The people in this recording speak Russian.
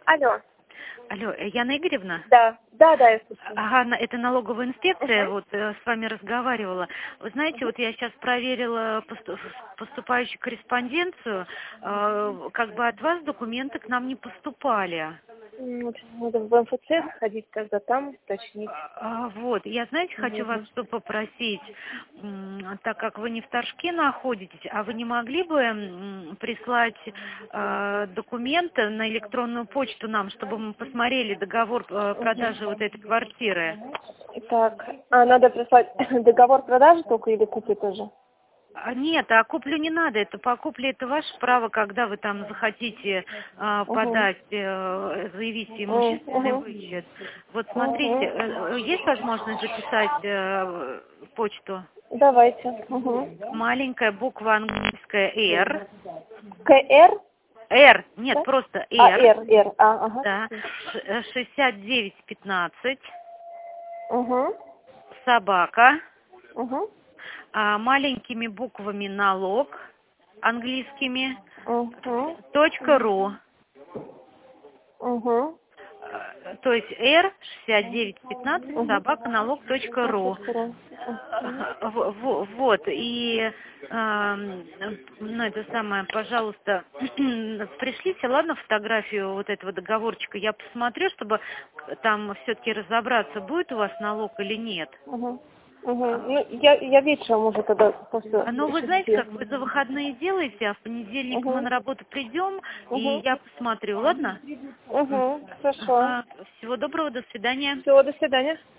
Алло. Алло, Яна Игоревна? Да, я слушаю. Ага, это налоговая инспекция, вот с вами разговаривала. Вы знаете, вот я сейчас проверила поступающую корреспонденцию, как бы от вас документы к нам не поступали. Надо в МФЦ сходить, тогда там уточнить. Вот, я, знаете, хочу вас что попросить, так как вы не в Торжке находитесь, а вы не могли бы прислать документы на электронную почту нам, чтобы мы посмотрели договор продажи вот этой квартиры? Так, надо прислать договор продажи только или купли тоже? Нет, а куплю не надо, это по купле это ваше право, когда вы там захотите подать, заявить имущественный вычет. Вот смотрите, есть возможность записать почту? Давайте. Маленькая буква английская R. КР? R, нет, Да? просто R. R. Да. 6915. Угу. Собака. Угу. Маленькими буквами налог английскими. Угу. .ру. Угу. То есть R6915 собака налог.ру. Вот, и ну, это самое, пожалуйста, пришлите, ладно, фотографию вот этого договорчика, я посмотрю, чтобы там все-таки разобраться, будет у вас налог или нет. Ну, я вечером уже тогда после... Ну, вы знаете, как вы за выходные делаете, а в понедельник мы на работу придем, и я посмотрю, ладно? Хорошо. Всего доброго, до свидания. Всего, до свидания.